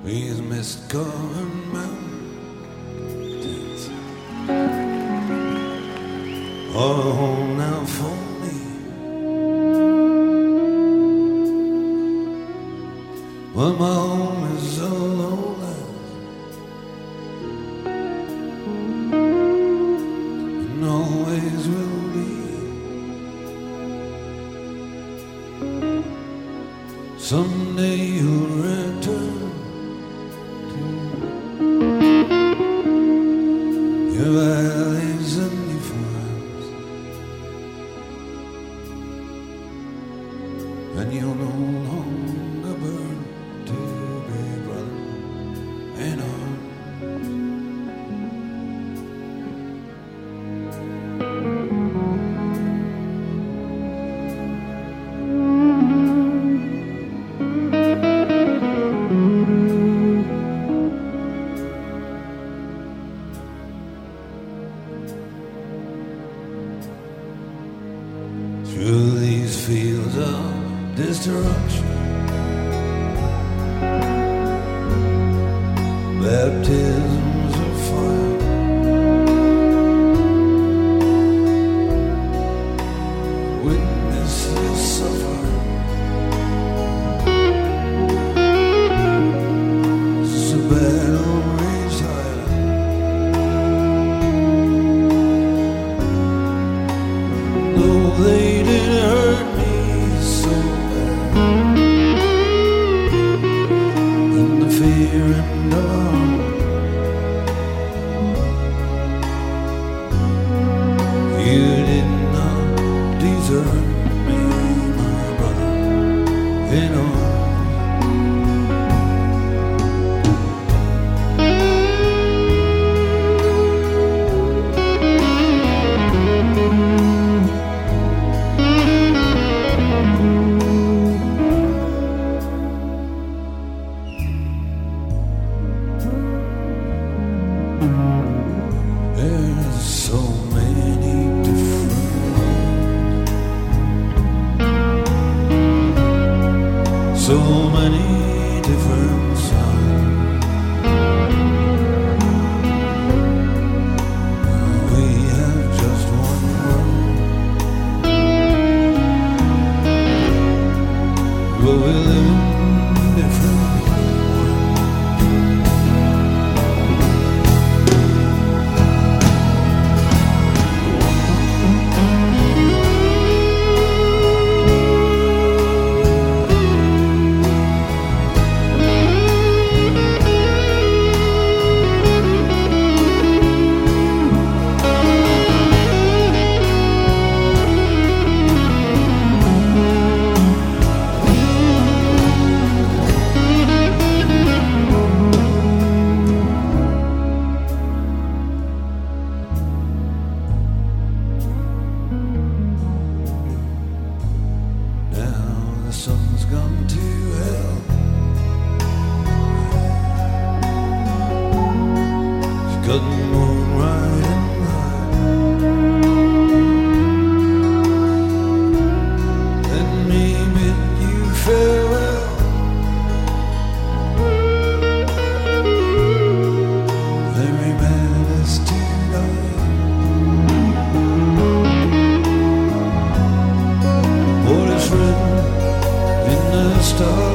These mist-covered mountains are a home now for me. Well, my home is a lowlands and always will be. Someday you'll return your valleys and your farms, and you'll no longer burn to be brother in arms. Through these fields of destruction, baptisms of fire, witnesses suffer. It's a battle raged higher. Though they did hurt me so bad, in the fear and alarm, you did not desert me, my brother, in arms. There's so many different roads, so many different songs. We have just one road, but we live in different worlds. Now the sun's gone to hell. It's got the moon right and high. Let me bid you farewell. Every man has to die. What is written in the stars